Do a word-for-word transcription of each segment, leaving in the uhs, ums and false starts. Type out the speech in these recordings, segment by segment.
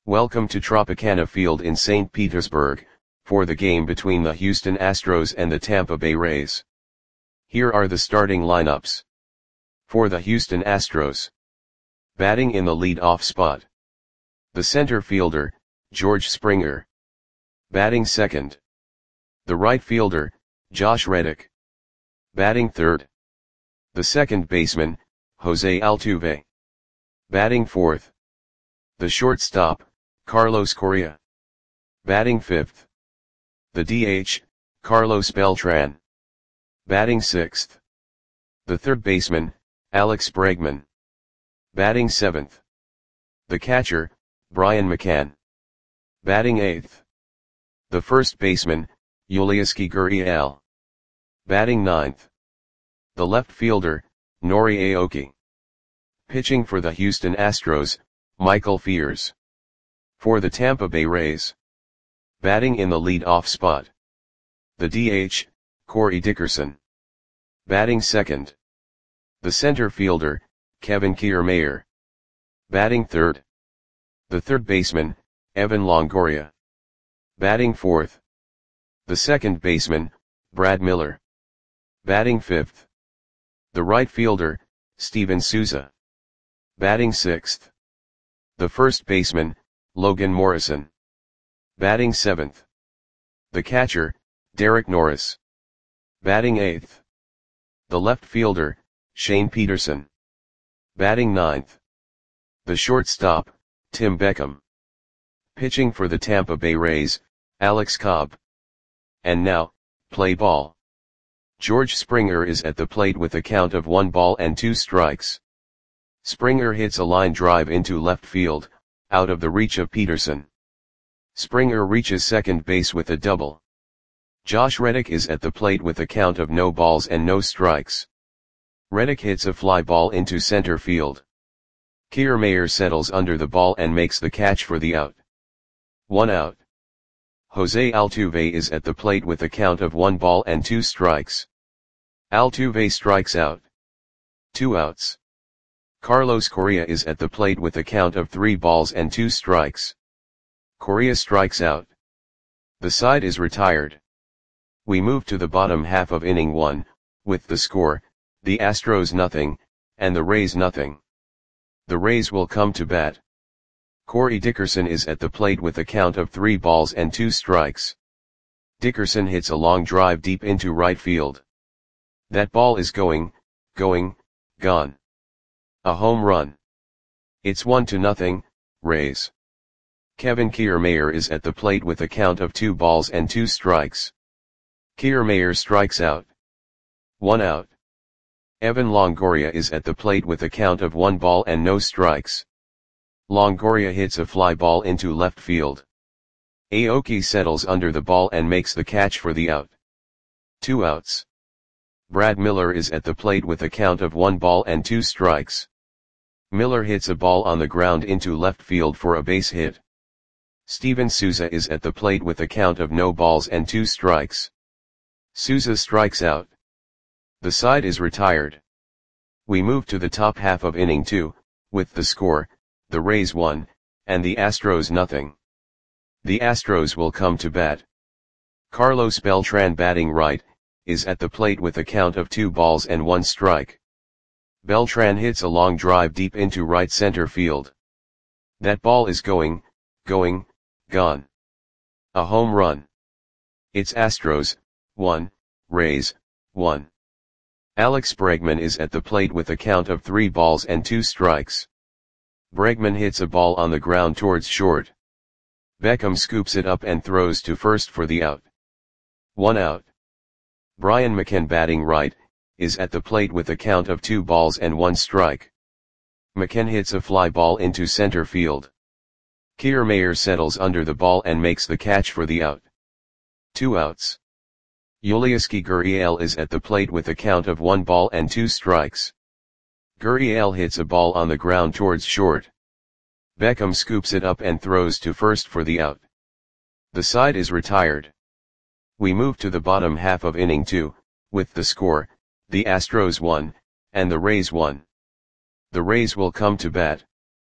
Welcome to Tropicana Field in Saint Petersburg, for the game between the Houston Astros and the Tampa Bay Rays. Here are the starting lineups. For the Houston Astros. Batting in the lead-off spot. The center fielder, George Springer. Batting second. The right fielder, Josh Reddick. Batting third. The second baseman, Jose Altuve. Batting fourth. The shortstop, Carlos Correa. Batting fifth. The D H, Carlos Beltran. Batting sixth. The third baseman, Alex Bregman. Batting seventh. The catcher, Brian McCann. Batting eighth. The first baseman, Yulieski Gurriel. Batting ninth. The left fielder, Nori Aoki. Pitching for the Houston Astros, Michael Fiers. For the Tampa Bay Rays. Batting in the lead-off spot. The D H, Corey Dickerson. Batting second. The center fielder, Kevin Kiermaier. Batting third. The third baseman, Evan Longoria. Batting fourth. The second baseman, Brad Miller. Batting fifth. The right fielder, Steven Souza. Batting sixth. The first baseman, Logan Morrison. Batting seventh. The catcher, Derek Norris. Batting eighth. The left fielder, Shane Peterson. Batting ninth. The shortstop, Tim Beckham. Pitching for the Tampa Bay Rays, Alex Cobb. And now, play ball. George Springer is at the plate with a count of one ball and two strikes. Springer hits a line drive into left field, out of the reach of Peterson. Springer reaches second base with a double. Josh Reddick is at the plate with a count of no balls and no strikes. Reddick hits a fly ball into center field. Kiermaier settles under the ball and makes the catch for the out. One out. Jose Altuve is at the plate with a count of one ball and two strikes. Altuve strikes out. Two outs. Carlos Correa is at the plate with a count of three balls and two strikes. Correa strikes out. The side is retired. We move to the bottom half of inning one, with the score, the Astros nothing, and the Rays nothing. The Rays will come to bat. Corey Dickerson is at the plate with a count of three balls and two strikes. Dickerson hits a long drive deep into right field. That ball is going, going, gone. A home run. It's one to nothing, Rays. Kevin Kiermaier is at the plate with a count of two balls and two strikes. Kiermaier strikes out. One out. Evan Longoria is at the plate with a count of one ball and no strikes. Longoria hits a fly ball into left field. Aoki settles under the ball and makes the catch for the out. Two outs. Brad Miller is at the plate with a count of one ball and two strikes. Miller hits a ball on the ground into left field for a base hit. Steven Souza is at the plate with a count of no balls and two strikes. Souza strikes out. The side is retired. We move to the top half of inning two, with the score, the Rays one, and the Astros nothing. The Astros will come to bat. Carlos Beltran, batting right, is at the plate with a count of two balls and one strike. Beltran hits a long drive deep into right center field. That ball is going, going, gone. A home run. It's Astros, one, Rays, one. Alex Bregman is at the plate with a count of three balls and two strikes. Bregman hits a ball on the ground towards short. Beckham scoops it up and throws to first for the out. One out. Brian McCann, batting right, is at the plate with a count of two balls and one strike. McCann hits a fly ball into center field. Kiermaier settles under the ball and makes the catch for the out. Two outs. Yulieski Gurriel is at the plate with a count of one ball and two strikes. Gurriel hits a ball on the ground towards short. Beckham scoops it up and throws to first for the out. The side is retired. We move to the bottom half of inning two, with the score, the Astros one, and the Rays one. The Rays will come to bat.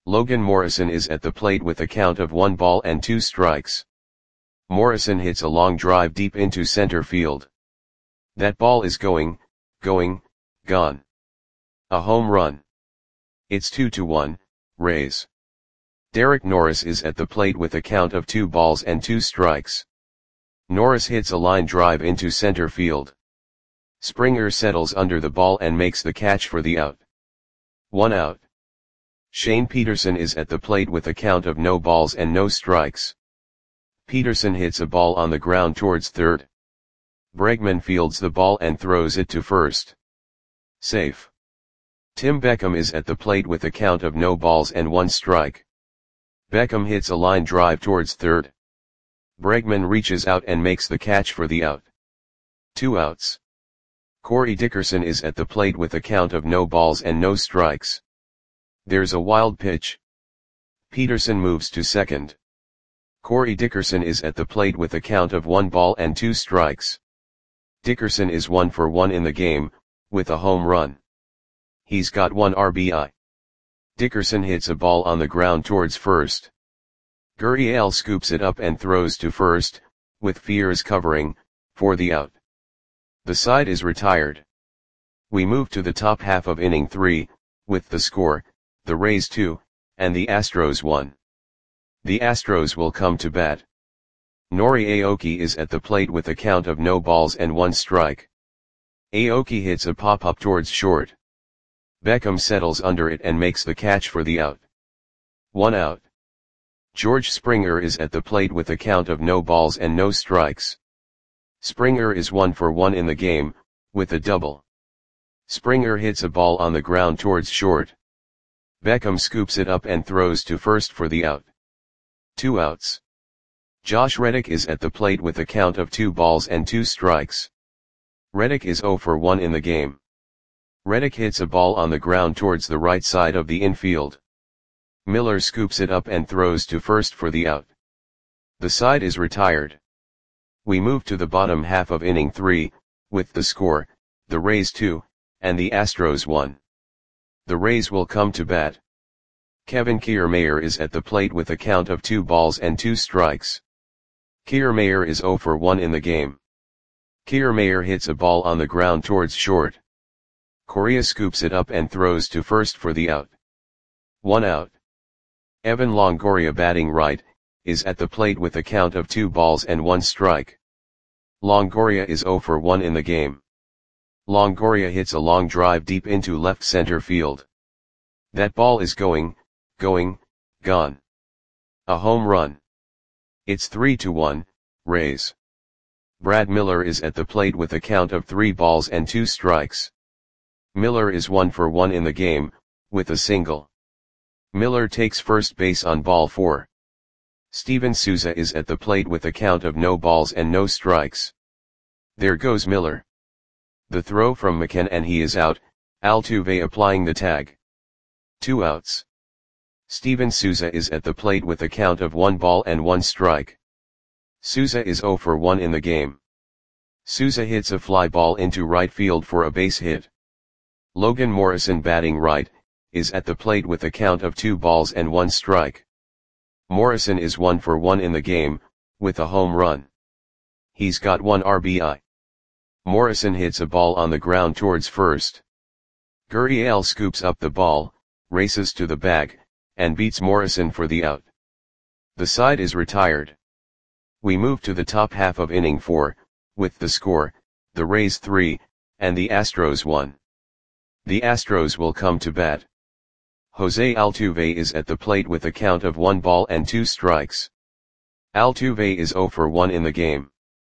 Logan Morrison is at the plate with a count of one ball and two strikes. Morrison hits a long drive deep into center field. That ball is going, going, gone. A home run. It's two to one, Rays. Derek Norris is at the plate with a count of two balls and two strikes. Norris hits a line drive into center field. Springer settles under the ball and makes the catch for the out. One out. Shane Peterson is at the plate with a count of no balls and no strikes. Peterson hits a ball on the ground towards third. Bregman fields the ball and throws it to first. Safe. Tim Beckham is at the plate with a count of no balls and one strike. Beckham hits a line drive towards third. Bregman reaches out and makes the catch for the out. Two outs. Corey Dickerson is at the plate with a count of no balls and no strikes. There's a wild pitch. Peterson moves to second. Corey Dickerson is at the plate with a count of one ball and two strikes. Dickerson is one for one in the game, with a home run. He's got one R B I. Dickerson hits a ball on the ground towards first. Gurriel scoops it up and throws to first, with Fears covering, for the out. The side is retired. We move to the top half of inning three, with the score, the Rays two, and the Astros one. The Astros will come to bat. Nori Aoki is at the plate with a count of no balls and one strike. Aoki hits a pop-up towards short. Beckham settles under it and makes the catch for the out. One out. George Springer is at the plate with a count of no balls and no strikes. Springer is one for one in the game, with a double. Springer hits a ball on the ground towards short. Beckham scoops it up and throws to first for the out. Two outs. Josh Reddick is at the plate with a count of two balls and two strikes. Reddick is zero for one in the game. Reddick hits a ball on the ground towards the right side of the infield. Miller scoops it up and throws to first for the out. The side is retired. We move to the bottom half of inning three, with the score, the Rays two, and the Astros one. The Rays will come to bat. Kevin Kiermaier is at the plate with a count of two balls and two strikes. Kiermaier is zero for one in the game. Kiermaier hits a ball on the ground towards short. Correa scoops it up and throws to first for the out. One out. Evan Longoria, batting right, is at the plate with a count of two balls and one strike. Longoria is zero for one in the game. Longoria hits a long drive deep into left center field. That ball is going, going, gone. A home run. It's three to one, Rays. Brad Miller is at the plate with a count of three balls and two strikes. Miller is one for one in the game, with a single. Miller takes first base on ball four. Steven Souza is at the plate with a count of no balls and no strikes. There goes Miller. The throw from McKenna and he is out, Altuve applying the tag. Two outs. Steven Souza is at the plate with a count of one ball and one strike. Souza is zero for one in the game. Souza hits a fly ball into right field for a base hit. Logan Morrison, batting right, is at the plate with a count of two balls and one strike. Morrison is one for one in the game, with a home run. He's got one R B I. Morrison hits a ball on the ground towards first. Gurriel scoops up the ball, races to the bag, and beats Morrison for the out. The side is retired. We move to the top half of inning four, with the score, the Rays three, and the Astros one. The Astros will come to bat. Jose Altuve is at the plate with a count of one ball and two strikes. Altuve is zero for one in the game.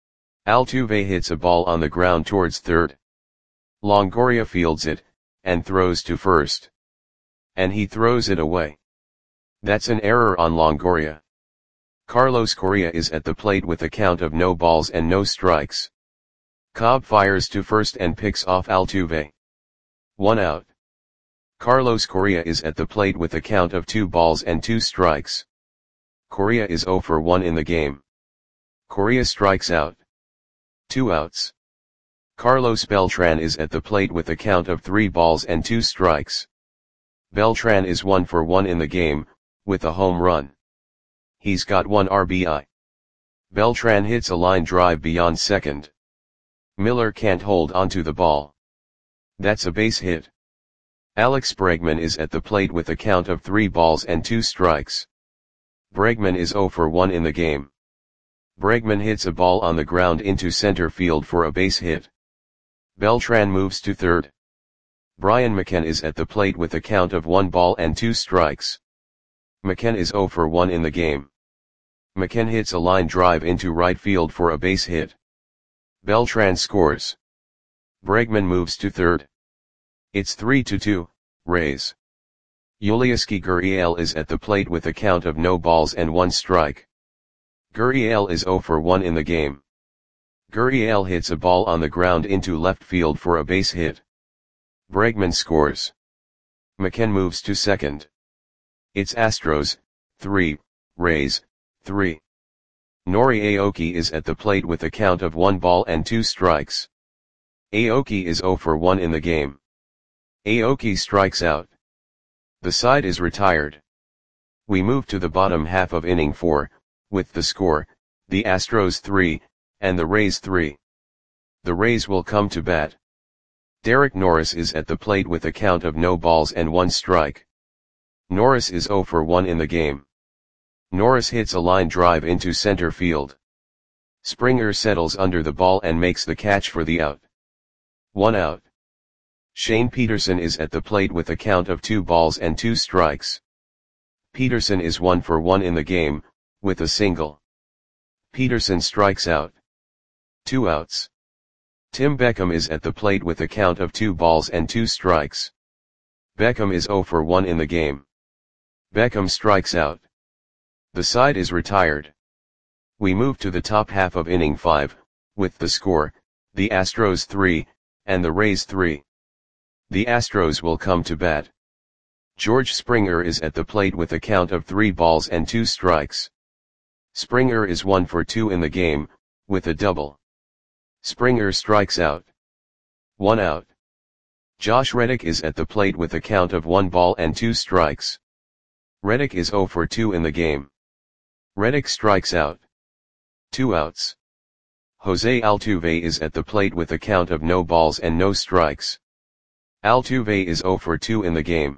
Altuve hits a ball on the ground towards third. Longoria fields it, and throws to first. And he throws it away. That's an error on Longoria. Carlos Correa is at the plate with a count of no balls and no strikes. Cobb fires to first and picks off Altuve. One out. Carlos Correa is at the plate with a count of two balls and two strikes. Correa is zero for one in the game. Correa strikes out. Two outs. Carlos Beltran is at the plate with a count of three balls and two strikes. Beltran is one for one in the game, with a home run. He's got one R B I. Beltran hits a line drive beyond second. Miller can't hold onto the ball. That's a base hit. Alex Bregman is at the plate with a count of three balls and two strikes. Bregman is zero for one in the game. Bregman hits a ball on the ground into center field for a base hit. Beltran moves to third. Brian McCann is at the plate with a count of one ball and two strikes. McCann is zero for one in the game. McCann hits a line drive into right field for a base hit. Beltran scores. Bregman moves to third. It's three to two, Rays. Yulieski Gurriel is at the plate with a count of no balls and one strike. Gurriel is zero for one in the game. Gurriel hits a ball on the ground into left field for a base hit. Bregman scores. McCann moves to second. It's Astros, three, Rays, three. Nori Aoki is at the plate with a count of one ball and two strikes. Aoki is zero for one in the game. Aoki strikes out. The side is retired. We move to the bottom half of inning four, with the score, the Astros three, and the Rays three. The Rays will come to bat. Derek Norris is at the plate with a count of no balls and one strike. Norris is zero for one in the game. Norris hits a line drive into center field. Springer settles under the ball and makes the catch for the out. One out. Shane Peterson is at the plate with a count of two balls and two strikes. Peterson is one for one in the game, with a single. Peterson strikes out. Two outs. Tim Beckham is at the plate with a count of two balls and two strikes. Beckham is zero for one in the game. Beckham strikes out. The side is retired. We move to the top half of inning five, with the score, the Astros three, and the Rays three. The Astros will come to bat. George Springer is at the plate with a count of three balls and two strikes. Springer is one for two in the game, with a double. Springer strikes out. One out. Josh Reddick is at the plate with a count of one ball and two strikes. Reddick is zero for two in the game. Reddick strikes out. Two outs. Jose Altuve is at the plate with a count of no balls and no strikes. Altuve is zero for two in the game.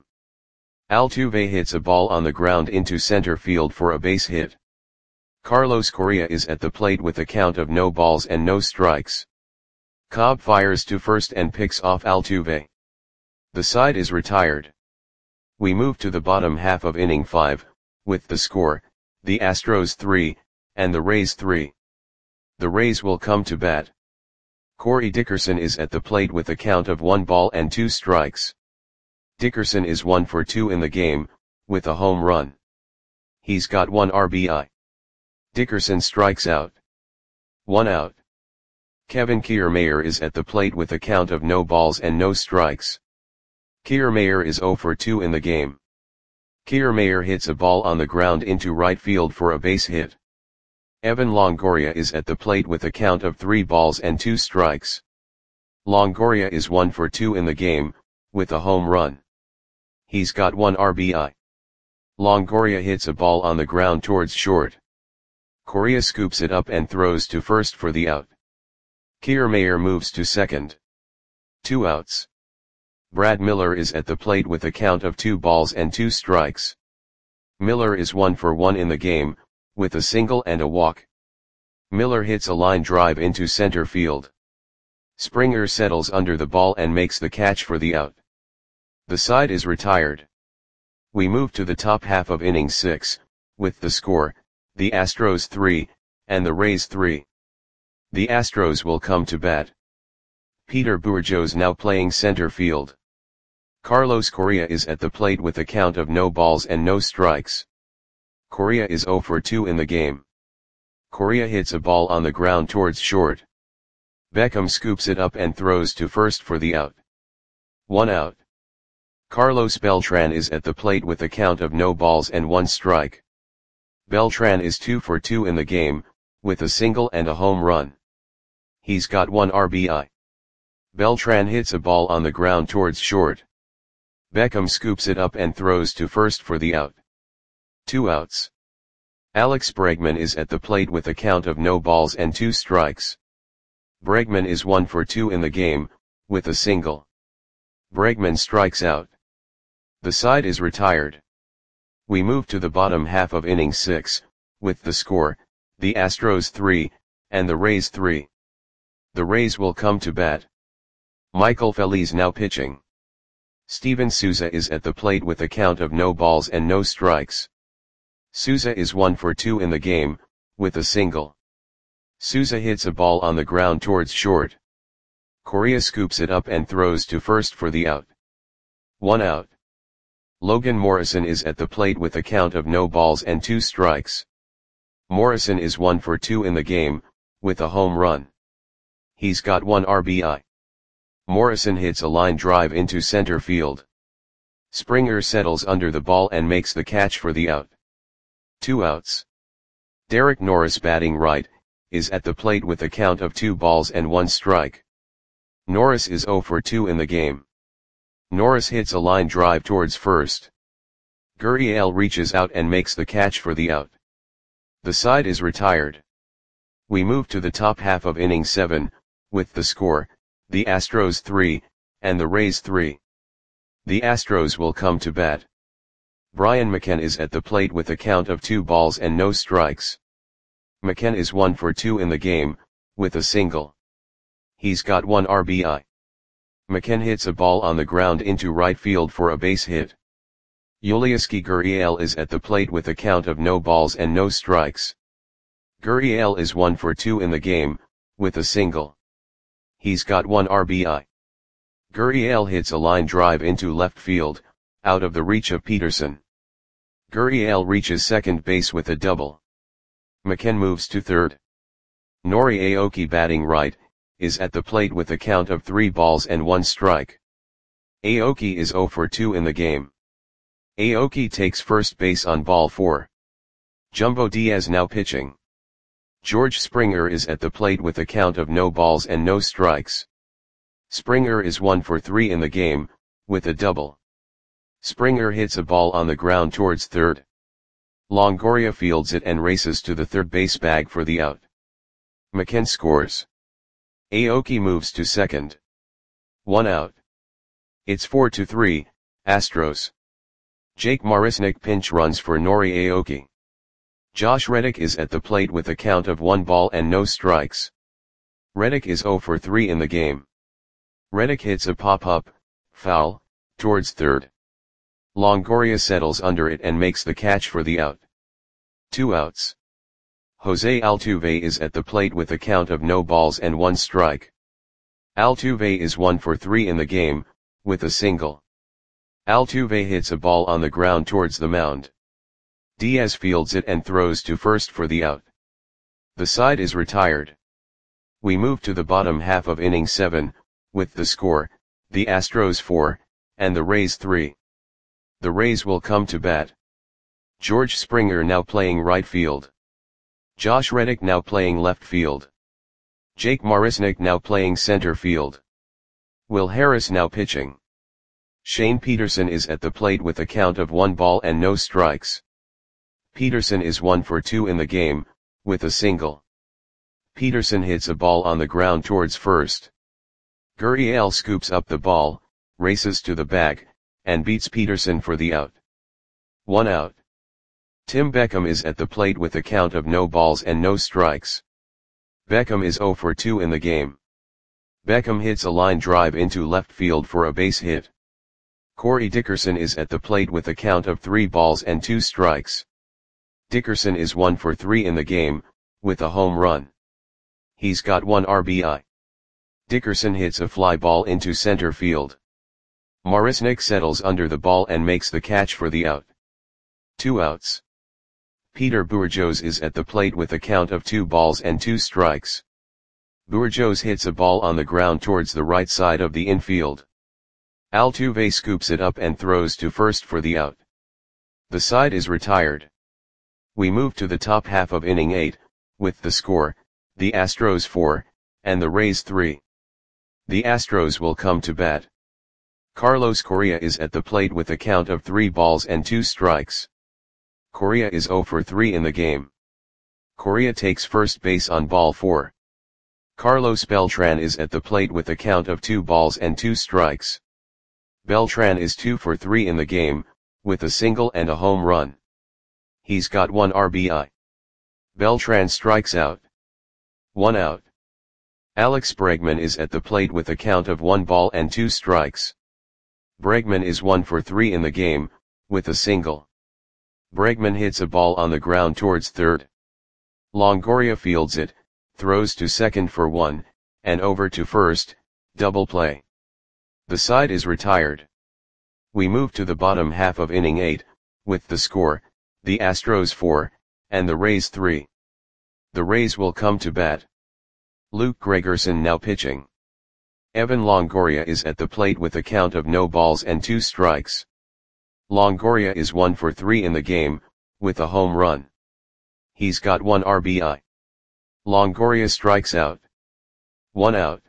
Altuve hits a ball on the ground into center field for a base hit. Carlos Correa is at the plate with a count of no balls and no strikes. Cobb fires to first and picks off Altuve. The side is retired. We move to the bottom half of inning five, with the score, the Astros three, and the Rays three. The Rays will come to bat. Corey Dickerson is at the plate with a count of one ball and two strikes. Dickerson is one for two in the game, with a home run. He's got one R B I. Dickerson strikes out. One out. Kevin Kiermaier is at the plate with a count of no balls and no strikes. Kiermaier is zero for two in the game. Kiermaier hits a ball on the ground into right field for a base hit. Evan Longoria is at the plate with a count of three balls and two strikes. Longoria is one for two in the game, with a home run. He's got one R B I. Longoria hits a ball on the ground towards short. Correa scoops it up and throws to first for the out. Kiermaier moves to second. Two outs. Brad Miller is at the plate with a count of two balls and two strikes. Miller is one for one in the game, with a single and a walk. Miller hits a line drive into center field. Springer settles under the ball and makes the catch for the out. The side is retired. We move to the top half of inning six, with the score, the Astros three, and the Rays three. The Astros will come to bat. Peter Bourgeois now playing center field. Carlos Correa is at the plate with a count of no balls and no strikes. Correa is zero for two in the game. Correa hits a ball on the ground towards short. Beckham scoops it up and throws to first for the out. One out. Carlos Beltran is at the plate with a count of no balls and one strike. Beltran is two for two in the game, with a single and a home run. He's got one R B I. Beltran hits a ball on the ground towards short. Beckham scoops it up and throws to first for the out. Two outs. Alex Bregman is at the plate with a count of no balls and two strikes. Bregman is one for two in the game, with a single. Bregman strikes out. The side is retired. We move to the bottom half of inning six, with the score, the Astros three, and the Rays three. The Rays will come to bat. Michael Feliz now pitching. Steven Souza is at the plate with a count of no balls and no strikes. Souza is one for two in the game, with a single. Souza hits a ball on the ground towards short. Correa scoops it up and throws to first for the out. One out. Logan Morrison is at the plate with a count of no balls and two strikes. Morrison is one for two in the game, with a home run. He's got one R B I. Morrison hits a line drive into center field. Springer settles under the ball and makes the catch for the out. Two outs. Derek Norris, batting right, is at the plate with a count of two balls and one strike. Norris is zero for two in the game. Norris hits a line drive towards first. Gurriel reaches out and makes the catch for the out. The side is retired. We move to the top half of inning seven, with the score, the Astros three, and the Rays three. The Astros will come to bat. Brian McCann is at the plate with a count of two balls and no strikes. McCann is one for two in the game, with a single. He's got one R B I. McCann hits a ball on the ground into right field for a base hit. Yulieski Gurriel is at the plate with a count of no balls and no strikes. Gurriel is one for two in the game, with a single. He's got one R B I. Gurriel hits a line drive into left field, out of the reach of Peterson. Gurriel reaches second base with a double. McCann moves to third. Nori Aoki, batting right, is at the plate with a count of three balls and one strike. Aoki is zero for two in the game. Aoki takes first base on ball four. Jumbo Diaz now pitching. George Springer is at the plate with a count of no balls and no strikes. Springer is one for three in the game, with a double. Springer hits a ball on the ground towards third. Longoria fields it and races to the third base bag for the out. McCann scores. Aoki moves to second. One out. It's four to three, Astros. Jake Marisnick pinch runs for Nori Aoki. Josh Reddick is at the plate with a count of one ball and no strikes. Reddick is zero for three in the game. Reddick hits a pop-up, foul, towards third. Longoria settles under it and makes the catch for the out. Two outs. Jose Altuve is at the plate with a count of no balls and one strike. Altuve is one for three in the game, with a single. Altuve hits a ball on the ground towards the mound. Diaz fields it and throws to first for the out. The side is retired. We move to the bottom half of inning seven, with the score, the Astros four, and the Rays three. The Rays will come to bat. George Springer now playing right field. Josh Reddick now playing left field. Jake Marisnick now playing center field. Will Harris now pitching. Shane Peterson is at the plate with a count of one ball and no strikes. Peterson is one for two in the game, with a single. Peterson hits a ball on the ground towards first. Gurriel scoops up the ball, races to the bag, and beats Peterson for the out. One out. Tim Beckham is at the plate with a count of no balls and no strikes. Beckham is zero for two in the game. Beckham hits a line drive into left field for a base hit. Corey Dickerson is at the plate with a count of three balls and two strikes. Dickerson is one for three in the game, with a home run. He's got one R B I. Dickerson hits a fly ball into center field. Marisnick settles under the ball and makes the catch for the out. Two outs. Peter Bourjos is at the plate with a count of two balls and two strikes. Bourjos hits a ball on the ground towards the right side of the infield. Altuve scoops it up and throws to first for the out. The side is retired. We move to the top half of inning eight, with the score, the Astros four, and the Rays three. The Astros will come to bat. Carlos Correa is at the plate with a count of three balls and two strikes. Correa is zero for three in the game. Correa takes first base on ball four. Carlos Beltran is at the plate with a count of two balls and two strikes. Beltran is two for three in the game, with a single and a home run. He's got one R B I. Beltran strikes out. One out. Alex Bregman is at the plate with a count of one ball and two strikes. Bregman is one for three in the game, with a single. Bregman hits a ball on the ground towards third. Longoria fields it, throws to second for one, and over to first, double play. The side is retired. We move to the bottom half of inning eight, with the score, the Astros four, and the Rays three. The Rays will come to bat. Luke Gregerson now pitching. Evan Longoria is at the plate with a count of no balls and two strikes. Longoria is one for three in the game, with a home run. He's got one R B I. Longoria strikes out. One out.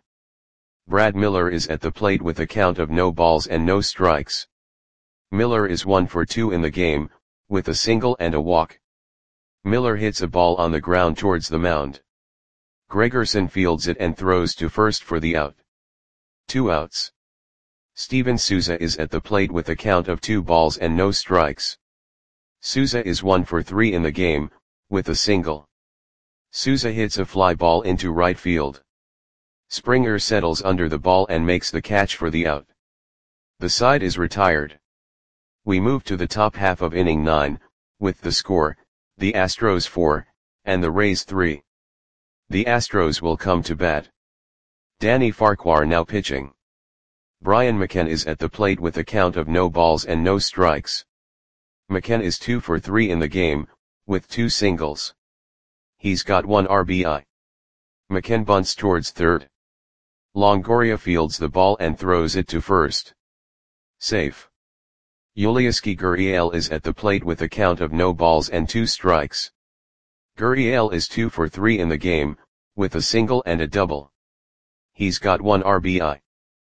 Brad Miller is at the plate with a count of no balls and no strikes. Miller is one for two in the game, with a single and a walk. Miller hits a ball on the ground towards the mound. Gregerson fields it and throws to first for the out. Two outs. Steven Souza is at the plate with a count of two balls and no strikes. Souza is one for three in the game, with a single. Souza hits a fly ball into right field. Springer settles under the ball and makes the catch for the out. The side is retired. We move to the top half of inning nine, with the score, the Astros four, and the Rays three. The Astros will come to bat. Danny Farquhar now pitching. Brian McCann is at the plate with a count of no balls and no strikes. McCann is two for three in the game, with two singles. He's got one R B I. McCann bunts towards third. Longoria fields the ball and throws it to first. Safe. Yulieski Gurriel is at the plate with a count of no balls and two strikes. Gurriel is two for three in the game, with a single and a double. He's got one R B I.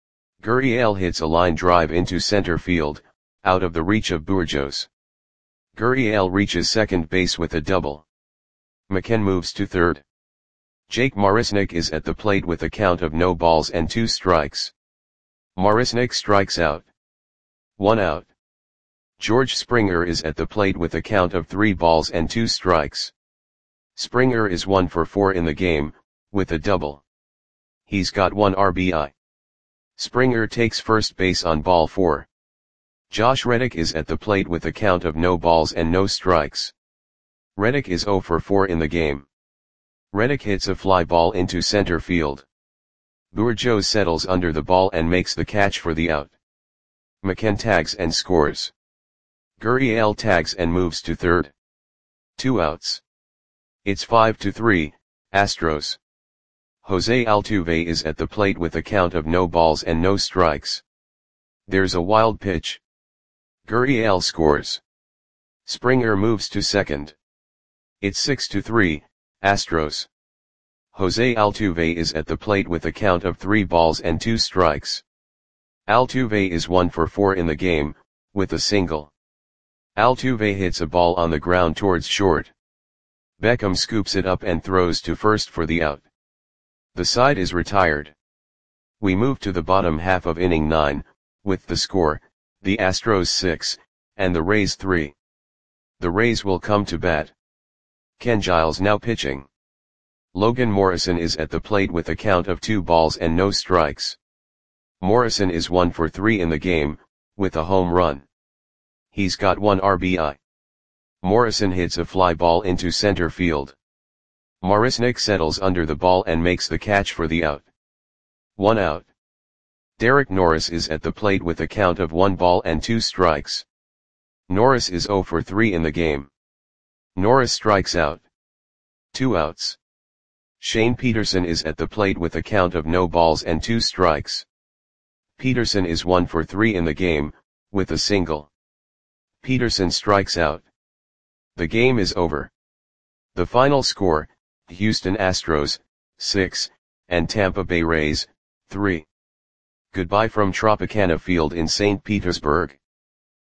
Gurriel hits a line drive into center field, out of the reach of Bourjos. Gurriel reaches second base with a double. McCann moves to third. Jake Marisnick is at the plate with a count of no balls and two strikes. Marisnick strikes out. One out. George Springer is at the plate with a count of three balls and two strikes. Springer is one for four in the game, with a double. He's got one R B I. Springer takes first base on ball four. Josh Reddick is at the plate with a count of no balls and no strikes. Reddick is zero for four in the game. Reddick hits a fly ball into center field. Bourjos settles under the ball and makes the catch for the out. McCann tags and scores. Gurriel tags and moves to third. Two outs. It's five to three, Astros. Jose Altuve is at the plate with a count of no balls and no strikes. There's a wild pitch. Gurriel scores. Springer moves to second. It's six to three, Astros. Jose Altuve is at the plate with a count of three balls and two strikes. Altuve is one for four in the game, with a single. Altuve hits a ball on the ground towards short. Beckham scoops it up and throws to first for the out. The side is retired. We move to the bottom half of inning nine, with the score, the Astros six, and the Rays three. The Rays will come to bat. Ken Giles now pitching. Logan Morrison is at the plate with a count of two balls and no strikes. Morrison is one for three in the game, with a home run. He's got one R B I. Morrison hits a fly ball into center field. Marisnick settles under the ball and makes the catch for the out. One out. Derek Norris is at the plate with a count of one ball and two strikes. Norris is zero for three in the game. Norris strikes out. Two outs. Shane Peterson is at the plate with a count of no balls and two strikes. Peterson is one for three in the game, with a single. Peterson strikes out. The game is over. The final score, Houston Astros, six, and Tampa Bay Rays, three. Goodbye from Tropicana Field in Saint Petersburg.